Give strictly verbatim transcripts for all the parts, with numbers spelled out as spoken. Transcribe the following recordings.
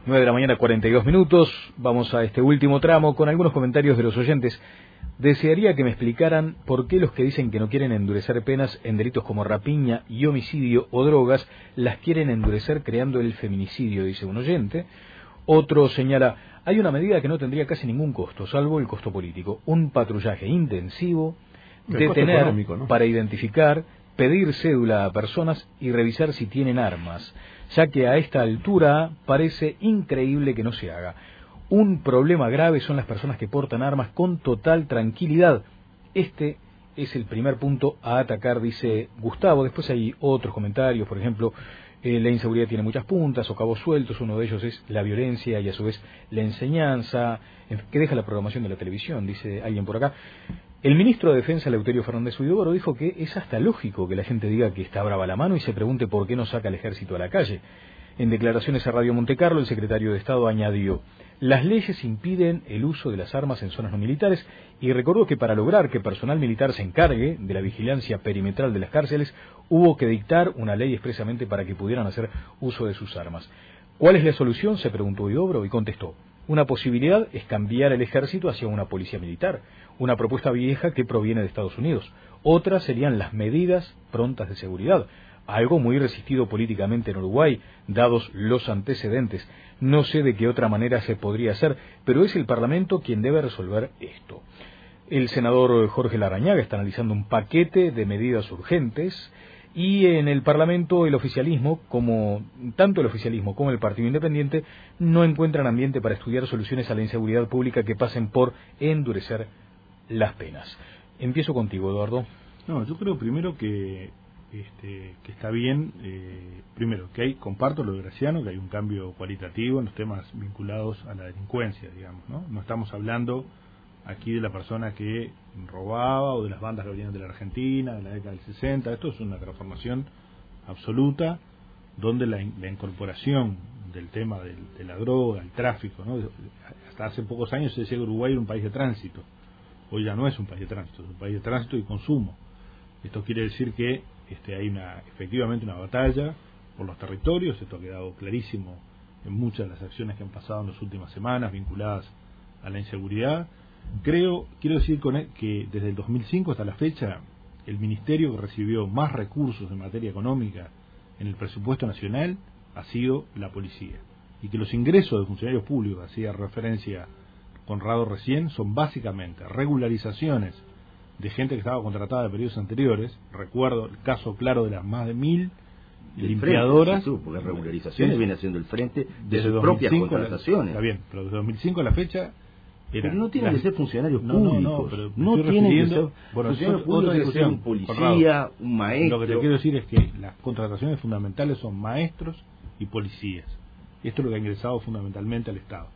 nueve de la mañana, cuarenta y dos minutos. Vamos a este último tramo con algunos comentarios de los oyentes. Desearía que me explicaran por qué los que dicen que no quieren endurecer penas en delitos como rapiña y homicidio o drogas, las quieren endurecer creando el feminicidio, dice un oyente. Otro señala, hay una medida que no tendría casi ningún costo, salvo el costo político. Un patrullaje intensivo, detener, ¿no?, para identificar, pedir cédula a personas y revisar si tienen armas, ya que a esta altura parece increíble que no se haga. Un problema grave son las personas que portan armas con total tranquilidad. Este es el primer punto a atacar, dice Gustavo. Después hay otros comentarios, por ejemplo, eh, la inseguridad tiene muchas puntas o cabos sueltos. Uno de ellos es la violencia y a su vez la enseñanza, que deja la programación de la televisión, dice alguien por acá. El ministro de Defensa, Eleuterio Fernández Huidobro, dijo que es hasta lógico que la gente diga que está brava la mano y se pregunte por qué no saca al ejército a la calle. En declaraciones a Radio Montecarlo, el secretario de Estado añadió, las leyes impiden el uso de las armas en zonas no militares, y recordó que para lograr que personal militar se encargue de la vigilancia perimetral de las cárceles, hubo que dictar una ley expresamente para que pudieran hacer uso de sus armas. ¿Cuál es la solución?, se preguntó Huidobro y contestó, una posibilidad es cambiar el ejército hacia una policía militar, una propuesta vieja que proviene de Estados Unidos. Otra serían las medidas prontas de seguridad, algo muy resistido políticamente en Uruguay, dados los antecedentes. No sé de qué otra manera se podría hacer, pero es el Parlamento quien debe resolver esto. El senador Jorge Larrañaga está analizando un paquete de medidas urgentes, y en el Parlamento el oficialismo, como tanto el oficialismo como el Partido Independiente, no encuentran ambiente para estudiar soluciones a la inseguridad pública que pasen por endurecer las penas. Empiezo contigo, Eduardo. No, yo creo primero que Este, que está bien, eh, primero, que hay, comparto lo de Graciano, que hay un cambio cualitativo en los temas vinculados a la delincuencia, digamos, ¿no? No estamos hablando aquí de la persona que robaba o de las bandas que venían de la Argentina, de la década del sesenta, esto es una transformación absoluta, donde la, la incorporación del tema del, de la droga, el tráfico, ¿no? Hasta hace pocos años se decía que Uruguay era un país de tránsito, hoy ya no es un país de tránsito, es un país de tránsito y consumo. Esto quiere decir que Este, hay una efectivamente una batalla por los territorios, esto ha quedado clarísimo en muchas de las acciones que han pasado en las últimas semanas vinculadas a la inseguridad. Creo, quiero decir con él que desde el dos mil cinco hasta la fecha, el ministerio que recibió más recursos en materia económica en el presupuesto nacional ha sido la policía, y que los ingresos de funcionarios públicos, hacía referencia Conrado recién, son básicamente regularizaciones de gente que estaba contratada de periodos anteriores. Recuerdo el caso claro de las más de mil el limpiadoras. Frente, sí, porque regularizaciones sí, viene haciendo el frente de desde sus propias contrataciones. Está bien, pero desde dos mil cinco a la fecha. Era, pero no tienen las, que ser funcionarios no, públicos. No, no, pero no tienen que ser bueno, funcionarios públicos, tienen que ser un policía, un maestro. Lo que te quiero decir es que las contrataciones fundamentales son maestros y policías. Esto es lo que ha ingresado fundamentalmente al Estado.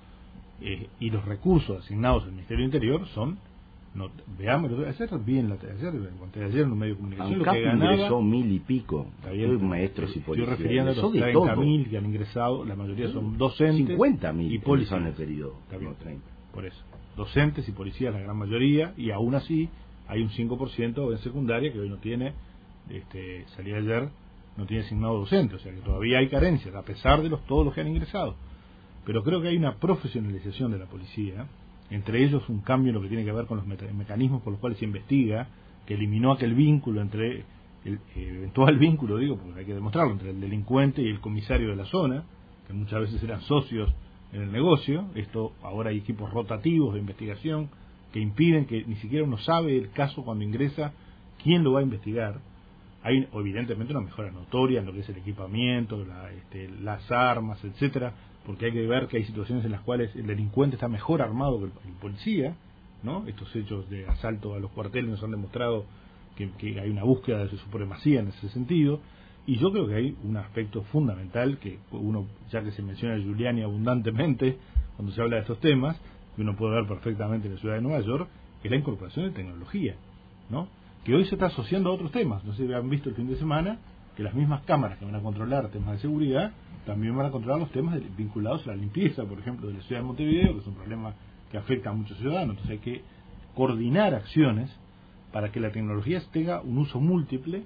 Eh, y los recursos asignados al Ministerio del Interior son. No, veamos, ayer bien la ayer, conté ayer en un medio de comunicación ANCAP lo que ganaba, ingresó mil y pico bien, maestros y policías. Estoy refiriendo a los treinta mil que han ingresado, la mayoría son docentes, cincuenta mil y policías en el periodo, no, treinta. Por eso, docentes y policías la gran mayoría, y aún así hay un cinco por ciento en secundaria que hoy no tiene, este, salí ayer, no tiene asignado docente, o sea que todavía hay carencias a pesar de los todos los que han ingresado. Pero creo que hay una profesionalización de la policía, entre ellos un cambio en lo que tiene que ver con los mecanismos por los cuales se investiga, que eliminó aquel vínculo entre el eventual vínculo, digo, porque hay que demostrarlo, entre el delincuente y el comisario de la zona, que muchas veces eran socios en el negocio. Esto ahora hay equipos rotativos de investigación que impiden que ni siquiera uno sabe el caso cuando ingresa quién lo va a investigar. Hay evidentemente una mejora notoria en lo que es el equipamiento, la, este, las armas, etcétera, porque hay que ver que hay situaciones en las cuales el delincuente está mejor armado que el, el policía, ¿no? Estos hechos de asalto a los cuarteles nos han demostrado que, que hay una búsqueda de su supremacía en ese sentido, y yo creo que hay un aspecto fundamental que uno, ya que se menciona a Giuliani abundantemente cuando se habla de estos temas, que uno puede ver perfectamente en la ciudad de Nueva York, que es la incorporación de tecnología, ¿no? Que hoy se está asociando a otros temas. No sé si han visto el fin de semana que las mismas cámaras que van a controlar temas de seguridad también van a controlar los temas de, vinculados a la limpieza, por ejemplo, de la ciudad de Montevideo, que es un problema que afecta a muchos ciudadanos. Entonces hay que coordinar acciones para que la tecnología tenga un uso múltiple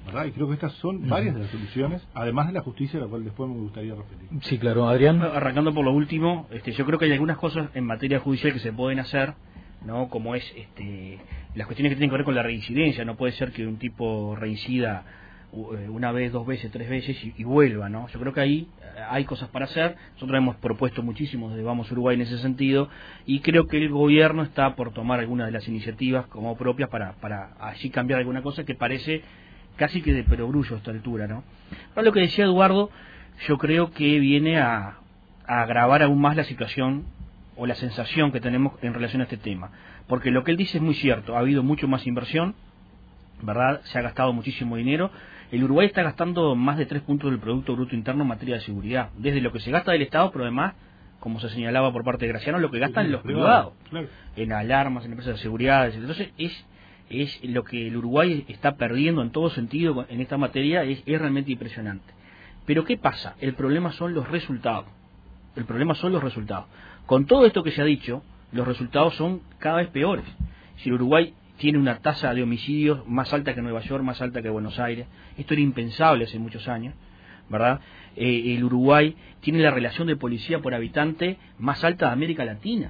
¿verdad? Y creo que estas son uh-huh. varias de las soluciones, además de la justicia, a la cual después me gustaría referir. Sí, claro, Adrián. Arrancando por lo último, este, yo creo que hay algunas cosas en materia judicial que se pueden hacer, ¿no? Como es este, las cuestiones que tienen que ver con la reincidencia. No puede ser que un tipo reincida una vez, dos veces, tres veces y, y vuelva, ¿no? Yo creo que ahí hay cosas para hacer. Nosotros hemos propuesto muchísimo desde Vamos Uruguay en ese sentido, y creo que el gobierno está por tomar algunas de las iniciativas como propias para, para allí cambiar alguna cosa que parece casi que de perogrullo a esta altura, ¿no? Ahora, lo que decía Eduardo, yo creo que viene a, a agravar aún más la situación o la sensación que tenemos en relación a este tema, porque lo que él dice es muy cierto. Ha habido mucho más inversión, ¿verdad? Se ha gastado muchísimo dinero. El Uruguay está gastando más de tres puntos del Producto Bruto Interno en materia de seguridad, desde lo que se gasta del Estado, pero además, como se señalaba por parte de Graciano, lo que gastan sí, los privados, claro. En alarmas, en empresas de seguridad. Entonces, es es lo que el Uruguay está perdiendo en todo sentido en esta materia, es, es realmente impresionante. Pero ¿qué pasa? El problema son los resultados. El problema son los resultados. Con todo esto que se ha dicho, los resultados son cada vez peores. Si el Uruguay tiene una tasa de homicidios más alta que Nueva York, más alta que Buenos Aires, esto era impensable hace muchos años, ¿verdad? Eh, el Uruguay tiene la relación de policía por habitante más alta de América Latina.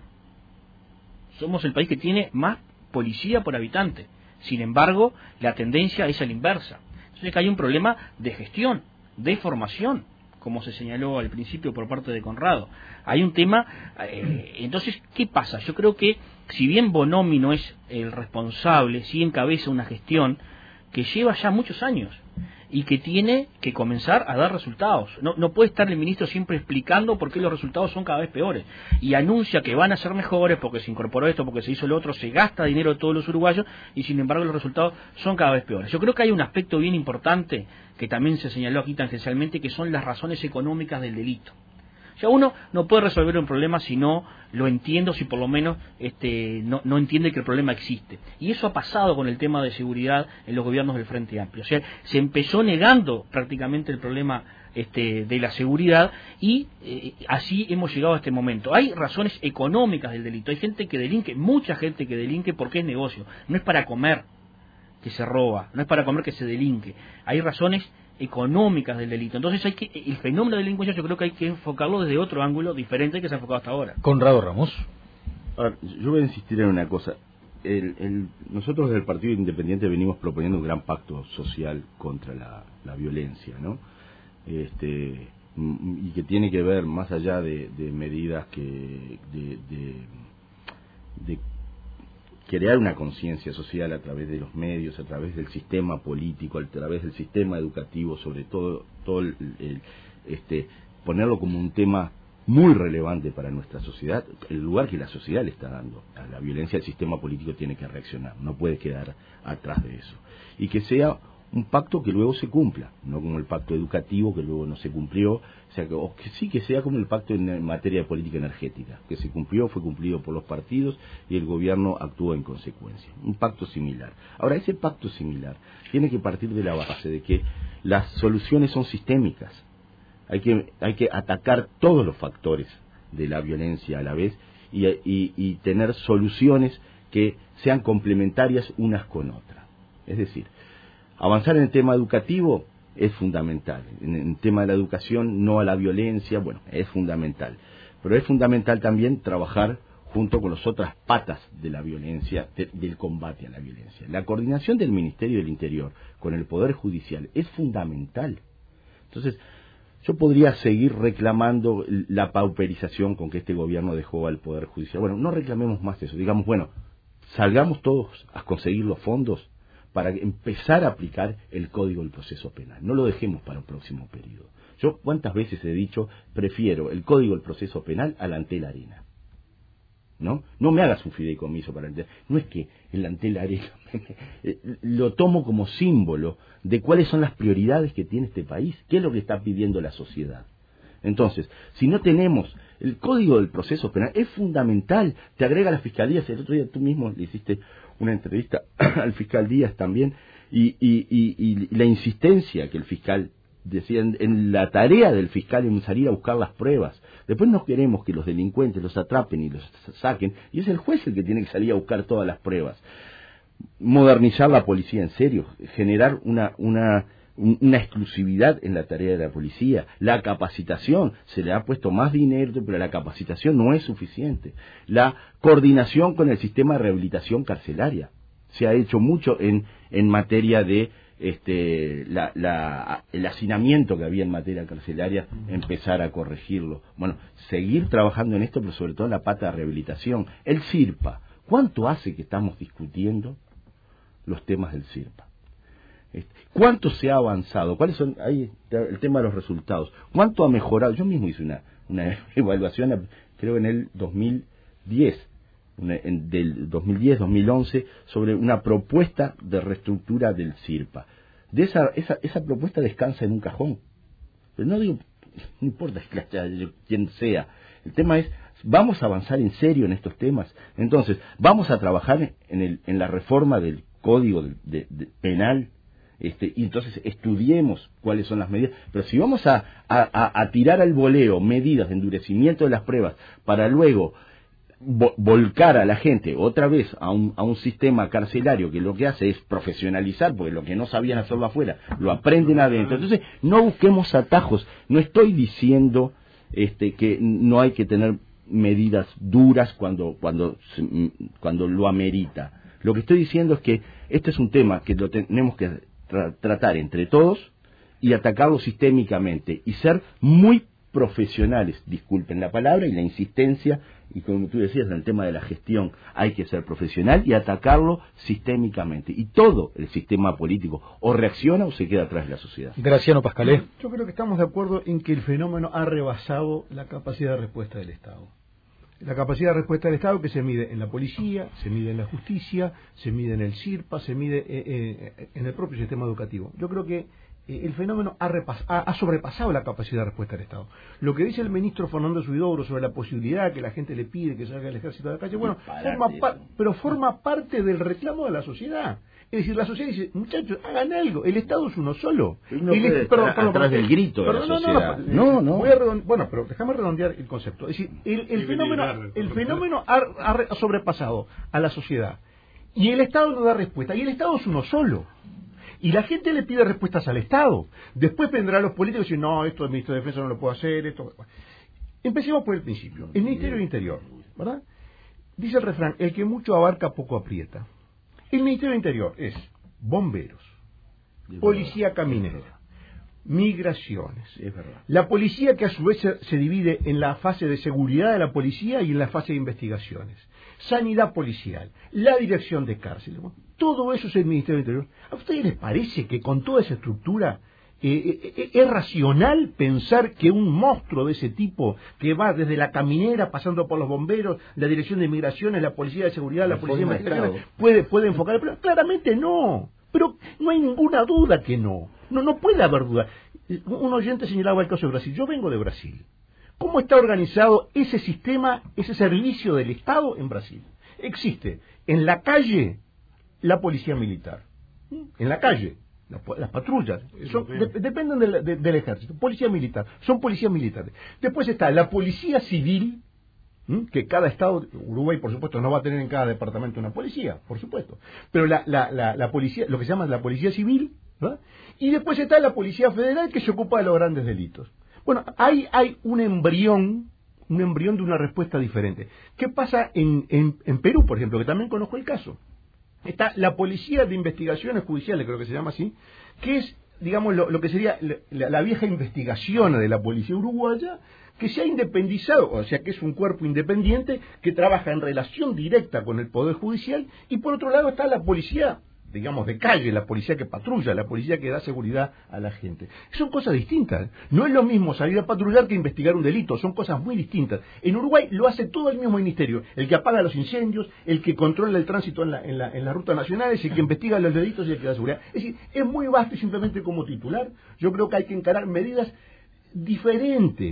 Somos el país que tiene más policía por habitante. Sin embargo, la tendencia es a la inversa. Entonces hay un problema de gestión, de formación, como se señaló al principio por parte de Conrado. Hay un tema, eh, entonces, ¿qué pasa? Yo creo que, si bien Bonomi no es el responsable, sí encabeza una gestión que lleva ya muchos años y que tiene que comenzar a dar resultados. No, no puede estar el ministro siempre explicando por qué los resultados son cada vez peores y anuncia que van a ser mejores porque se incorporó esto, porque se hizo lo otro, se gasta dinero de todos los uruguayos y sin embargo los resultados son cada vez peores. Yo creo que hay un aspecto bien importante que también se señaló aquí tangencialmente, que son las razones económicas del delito. O sea, uno no puede resolver un problema si no lo entiende, o si por lo menos este, no, no entiende que el problema existe. Y eso ha pasado con el tema de seguridad en los gobiernos del Frente Amplio. O sea, se empezó negando prácticamente el problema este, de la seguridad y eh, así hemos llegado a este momento. Hay razones económicas del delito. Hay gente que delinque, mucha gente que delinque porque es negocio. No es para comer que se roba, no es para comer que se delinque. Hay razones económicas del delito. Entonces hay que el fenómeno de delincuencia yo creo que hay que enfocarlo desde otro ángulo diferente que se ha enfocado hasta ahora. Conrado Ramos. A ver, yo voy a insistir en una cosa. El, el, nosotros desde el Partido Independiente venimos proponiendo un gran pacto social contra la, la violencia, ¿no? Este, y que tiene que ver más allá de, de medidas que de, de, de crear una conciencia social a través de los medios, a través del sistema político, a través del sistema educativo, sobre todo, todo el, el, este, ponerlo como un tema muy relevante para nuestra sociedad, el lugar que la sociedad le está dando a la violencia. El sistema político tiene que reaccionar, no puede quedar atrás de eso. Y que sea un pacto que luego se cumpla, no como el pacto educativo que luego no se cumplió, o sea, que, o que sí que sea como el pacto en materia de política energética, que se cumplió, fue cumplido por los partidos y el gobierno actuó en consecuencia. Un pacto similar. Ahora, ese pacto similar tiene que partir de la base de que las soluciones son sistémicas. Hay que, hay que atacar todos los factores de la violencia a la vez y, y, y tener soluciones que sean complementarias unas con otras. Es decir, avanzar en el tema educativo es fundamental. En el tema de la educación, no a la violencia, bueno, es fundamental. Pero es fundamental también trabajar junto con las otras patas de la violencia, de, del combate a la violencia. La coordinación del Ministerio del Interior con el Poder Judicial es fundamental. Entonces, yo podría seguir reclamando la pauperización con que este gobierno dejó al Poder Judicial. Bueno, no reclamemos más eso. Digamos, bueno, salgamos todos a conseguir los fondos para empezar a aplicar el Código del Proceso Penal. No lo dejemos para un próximo periodo. Yo cuántas veces he dicho, prefiero el Código del Proceso Penal al Antel Arena. ¿No? No me hagas un fideicomiso para el Antel. No es que el Antel Arena lo tomo como símbolo de cuáles son las prioridades que tiene este país, qué es lo que está pidiendo la sociedad. Entonces, si no tenemos el Código del Proceso Penal, es fundamental, te agrega las fiscalías. El otro día tú mismo le hiciste una entrevista al fiscal Díaz también, y, y, y, y la insistencia que el fiscal decía en, en la tarea del fiscal en salir a buscar las pruebas. Después no queremos que los delincuentes los atrapen y los saquen, y es el juez el que tiene que salir a buscar todas las pruebas. modernizar la policía en serio, generar una, una, una exclusividad en la tarea de la policía. La capacitación, se le ha puesto más dinero, pero la capacitación no es suficiente. La coordinación con el sistema de rehabilitación carcelaria. Se ha hecho mucho en, en materia de este, la, la, el hacinamiento que había en materia carcelaria, empezar a corregirlo. Bueno, seguir trabajando en esto, pero sobre todo en la pata de rehabilitación. El CIRPA, ¿cuánto hace que estamos discutiendo los temas del CIRPA? ¿Cuánto se ha avanzado? ¿Cuáles son ahí el tema de los resultados? ¿Cuánto ha mejorado? Yo mismo hice una, una evaluación, creo en el dos mil diez, una, en, del dos mil diez dos mil once, sobre una propuesta de reestructura del CIRPA. De esa, esa, esa propuesta descansa en un cajón. Pero no digo, no importa quién sea. El tema es, vamos a avanzar en serio en estos temas. Entonces, vamos a trabajar en, el, en la reforma del Código de, de, de penal. Este, y entonces estudiemos cuáles son las medidas, pero si vamos a, a, a tirar al voleo medidas de endurecimiento de las pruebas para luego vo volcar a la gente otra vez a un, a un sistema carcelario que lo que hace es profesionalizar, porque lo que no sabían hacerlo afuera lo aprenden adentro, entonces no busquemos atajos. No estoy diciendo este, que no hay que tener medidas duras cuando, cuando, cuando lo amerita. Lo que estoy diciendo es que este es un tema que lo tenemos que Tra tratar entre todos y atacarlo sistémicamente y ser muy profesionales, disculpen la palabra y la insistencia, y como tú decías en el tema de la gestión, hay que ser profesional y atacarlo sistémicamente, y todo el sistema político o reacciona o se queda atrás de la sociedad. Graciano Pascalé. Yo creo que estamos de acuerdo en que el fenómeno ha rebasado la capacidad de respuesta del Estado. La capacidad de respuesta del Estado, que se mide en la policía, se mide en la justicia, se mide en el CIRPA, se mide eh, eh, en el propio sistema educativo. Yo creo que eh, el fenómeno ha, ha, ha sobrepasado la capacidad de respuesta del Estado. Lo que dice el ministro Fernando Huidobro sobre la posibilidad que la gente le pide que salga el ejército a la calle, bueno, forma pa pero forma parte del reclamo de la sociedad. Es decir, la sociedad dice, muchachos, hagan algo, el Estado es uno solo. No el, puede perdón, estar perdón, atrás perdón, del grito de perdón, la no, sociedad. No, no, no. Voy a bueno, pero déjame redondear el concepto. Es decir, el, el fenómeno, el fenómeno ha, ha sobrepasado a la sociedad y el Estado no da respuesta. Y el Estado es uno solo. Y la gente le pide respuestas al Estado. Después vendrán los políticos y dicen, no, esto el ministro de Defensa no lo puede hacer. Esto. Empecemos por el principio. El Ministerio del Interior, ¿verdad? Dice el refrán, el que mucho abarca, poco aprieta. El Ministerio del Interior es bomberos, policía caminera, migraciones. Es verdad. La policía, que a su vez se, se divide en la fase de seguridad de la policía y en la fase de investigaciones. Sanidad policial, la dirección de cárceles. Bueno, todo eso es el Ministerio del Interior. ¿A ustedes les parece que con toda esa estructura eh, eh, es racional pensar que un monstruo de ese tipo, que va desde la caminera, pasando por los bomberos, la dirección de migraciones, la policía de seguridad, la, la policía de investigaciones, puede, puede enfocar el problema? Claramente no. Pero no hay ninguna duda que no. No, no puede haber duda. Un oyente señalaba el caso de Brasil. Yo vengo de Brasil. ¿Cómo está organizado ese sistema, ese servicio del Estado en Brasil? Existe en la calle la policía militar. En la calle, la, las patrullas. Son, de, dependen del, de, del ejército. Policía militar. Son policías militares. Después está la policía civil, que cada estado, Uruguay por supuesto no va a tener en cada departamento una policía, por supuesto, pero la, la, la, la policía, lo que se llama la policía civil, ¿verdad? Y después está la policía federal, que se ocupa de los grandes delitos. Bueno, ahí hay un embrión, un embrión de una respuesta diferente. ¿Qué pasa en, en, en Perú, por ejemplo, que también conozco el caso? Está la policía de investigaciones judiciales, creo que se llama así, que es, digamos, lo, lo que sería la, la vieja investigación de la policía uruguaya, que se ha independizado, o sea que es un cuerpo independiente que trabaja en relación directa con el Poder Judicial, y por otro lado está la policía, digamos, de calle, la policía que patrulla, la policía que da seguridad a la gente. Son cosas distintas. No es lo mismo salir a patrullar que investigar un delito, son cosas muy distintas. En Uruguay lo hace todo el mismo ministerio, el que apaga los incendios, el que controla el tránsito en la, en la, en las rutas nacionales, el que investiga los delitos y el que da seguridad. Es decir, es muy vasto, y simplemente como titular yo creo que hay que encarar medidas diferentes.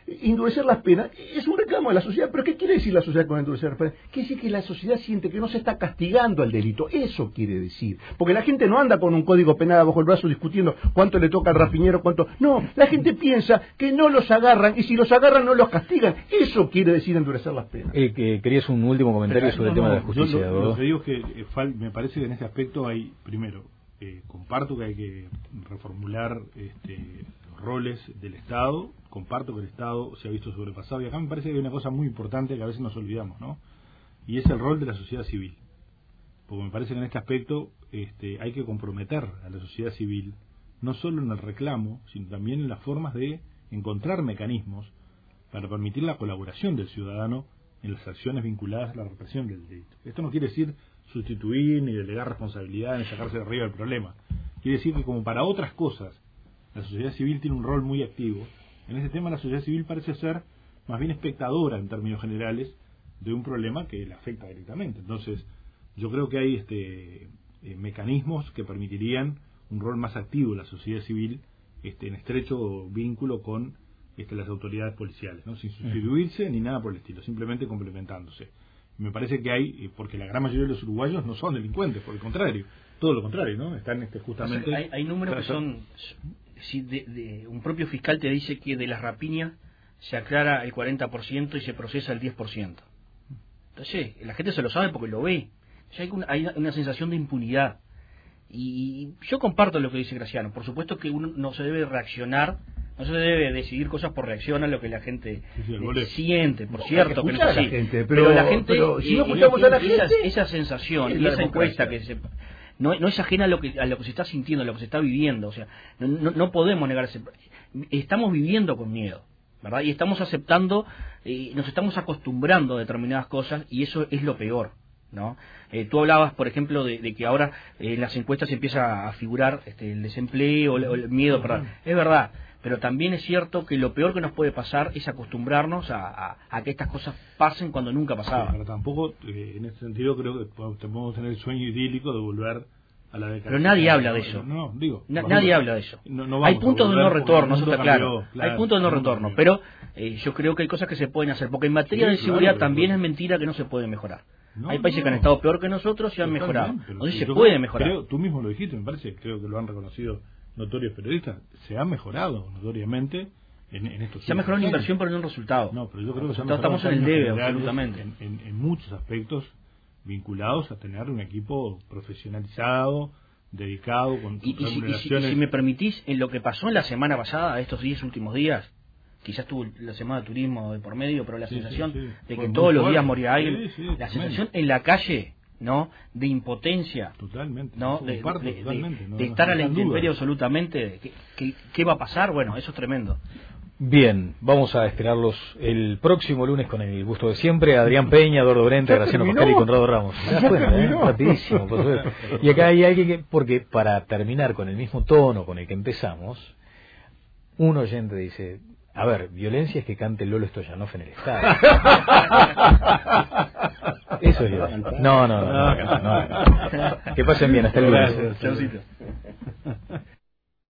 endurecer las penas es un reclamo de la sociedad. ¿Pero qué quiere decir la sociedad con endurecer las penas? Quiere decir que la sociedad siente que no se está castigando al delito. Eso quiere decir. Porque la gente no anda con un código penal bajo el brazo discutiendo cuánto le toca al rapiñero, cuánto... No, la gente piensa que no los agarran, y si los agarran no los castigan. Eso quiere decir endurecer las penas. Eh, que querías un último comentario Pero, sobre no, el tema no, de la justicia. Yo lo, lo que digo es que eh, fal, me parece que en este aspecto hay, primero, eh, comparto que hay que reformular este, los roles del Estado, comparto que el Estado se ha visto sobrepasado, y acá me parece que hay una cosa muy importante que a veces nos olvidamos, ¿no? Y es el rol de la sociedad civil. Porque me parece que en este aspecto este, hay que comprometer a la sociedad civil, no solo en el reclamo, sino también en las formas de encontrar mecanismos para permitir la colaboración del ciudadano en las acciones vinculadas a la represión del delito. Esto no quiere decir sustituir ni delegar responsabilidad ni sacarse de arriba del problema. Quiere decir que como para otras cosas la sociedad civil tiene un rol muy activo, en ese tema la sociedad civil parece ser más bien espectadora en términos generales de un problema que le afecta directamente. Entonces yo creo que hay este eh, mecanismos que permitirían un rol más activo de la sociedad civil este, en estrecho vínculo con este, las autoridades policiales, ¿no? Sin sustituirse ni nada por el estilo, simplemente complementándose. Me parece que hay, porque la gran mayoría de los uruguayos no son delincuentes, por el contrario, todo lo contrario, ¿no? Están este, justamente... O sea, hay, hay números que son... Si de, de, un propio fiscal te dice que de las rapiñas se aclara el cuarenta por ciento y se procesa el diez por ciento. Entonces, la gente se lo sabe porque lo ve. Entonces, hay, una, hay una sensación de impunidad. Y yo comparto lo que dice Graciano. Por supuesto que uno no se debe reaccionar, no se debe decidir cosas por reacción a lo que la gente sí, sí, eh, siente, por cierto, que que no es así. La gente, pero, pero la gente, pero si no eh, escuchamos eh, a la esa, gente, esa sensación es y la esa democracia. encuesta que se, no, no es ajena a lo que a lo que se está sintiendo, a lo que se está viviendo. O sea, no, no, no podemos negar ese, estamos viviendo con miedo, ¿verdad? Y estamos aceptando, eh, nos estamos acostumbrando a determinadas cosas y eso es lo peor, ¿no? Eh, tú hablabas, por ejemplo, de, de que ahora eh, en las encuestas empieza a figurar este, el desempleo o el, o el miedo, perdón. Es verdad, pero también es cierto que lo peor que nos puede pasar es acostumbrarnos a, a, a que estas cosas pasen cuando nunca pasaban. Sí, pero tampoco, eh, en ese sentido, creo que podemos tener el sueño idílico de volver a la década. Pero nadie habla de eso. No, no digo. Na, vamos, nadie habla de eso. No, no hay puntos de no retorno, eso está claro. Cambió, claro. Hay puntos de no retorno, pero eh, yo creo que hay cosas que se pueden hacer, porque en materia sí, de seguridad claro, también pero... es mentira que no se puede mejorar. No, hay países no. que han estado peor que nosotros y han mejorado. Entonces sí, se yo puede creo, mejorar. Creo, tú mismo lo dijiste, me parece, creo que lo han reconocido notorios periodistas. Se ha mejorado notoriamente en, en estos Se ha mejorado años. la inversión, pero no un resultado. No, pero yo creo que se ha mejorado estamos en el debe, absolutamente. En, en, en muchos aspectos vinculados a tener un equipo profesionalizado, dedicado, con, y, con y, si, relaciones... y si me permitís, en lo que pasó en la semana pasada, estos diez últimos días, quizás tuvo la semana de turismo de por medio, pero la sí, sensación sí, sí. de Fue que muy todos los fuerte. días moría alguien, Sí, sí, la totalmente. sensación en la calle, ¿no? De impotencia, Totalmente. ¿no? Eso De, comparto, de, totalmente, de, no, de no, estar no a la tengan intemperie duda. absolutamente. ¿Qué, qué, ¿Qué va a pasar? Bueno, eso es tremendo. Bien, vamos a esperarlos el próximo lunes con el gusto de siempre. Adrián Peña, Eduardo Brente, ¿Ya Graciano terminó? Pascal y Conrado Ramos. ¿Ya Ah, bueno, terminó? eh, rapidísimo, por supuesto. Y acá hay alguien que, porque para terminar con el mismo tono con el que empezamos, un oyente dice, a ver, violencia es que cante el Lolo Stoyanov en el estadio. Eso es violencia. No, no, no, no, no, no. Que pasen bien, hasta el lunes. Gracias, chaucito.